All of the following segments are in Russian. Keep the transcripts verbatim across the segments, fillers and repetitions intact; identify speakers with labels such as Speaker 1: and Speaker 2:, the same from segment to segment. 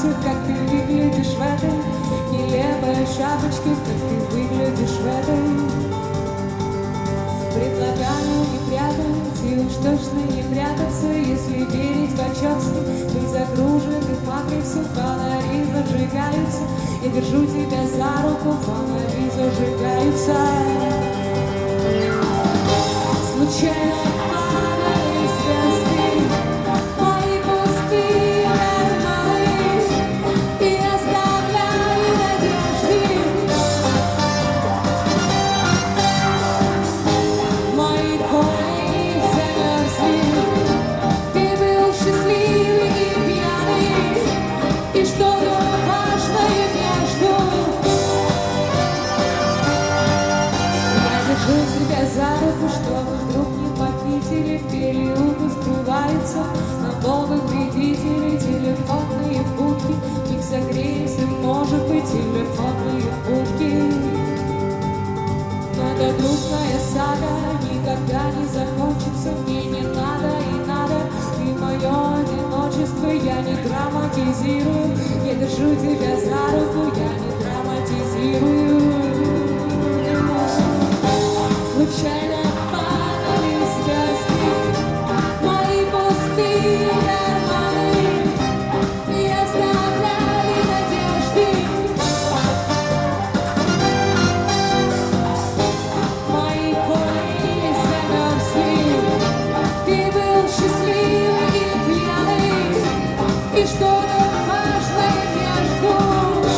Speaker 1: танцы, как ты выглядишь в этой нелепой шапочке, как ты выглядишь в этой. Предлагаю не прятать, и уж точно не прятаться, если верить Вачовски. Ты загружен и в матрицу, фонари зажигаются. Я держу тебя за руку, фонари зажигаются. Случайно падали звезды, мои пустые карманы, и оставляли надежды. Мои колени замерзли, ты был счастливый и пьяный, и что-то важное между. Я держу тебя за руку, чтобы вдруг не похитили, в переулку скрываются на волнах вредителей телефонные будки. В них согреемся, может быть, телефонные будки. Но эта грустная сага никогда не закончится. Мне не надо и надо, и мое одиночество я не драматизирую. Я держу тебя за руку, я не драматизирую. Случайно падали звезды, мои пустые карманы, и оставляли надежды. Мои колени замерзли, ты был счастливый и пьяный, и что-то важное между.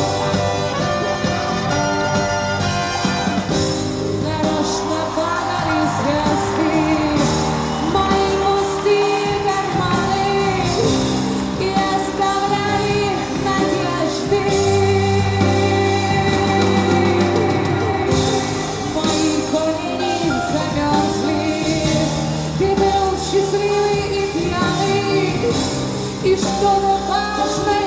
Speaker 1: Нарочно падали звезды, мои пустые карманы, и оставляли надежды. Мои колени замерзли, ты был счастливый и пьяный, и что-то важное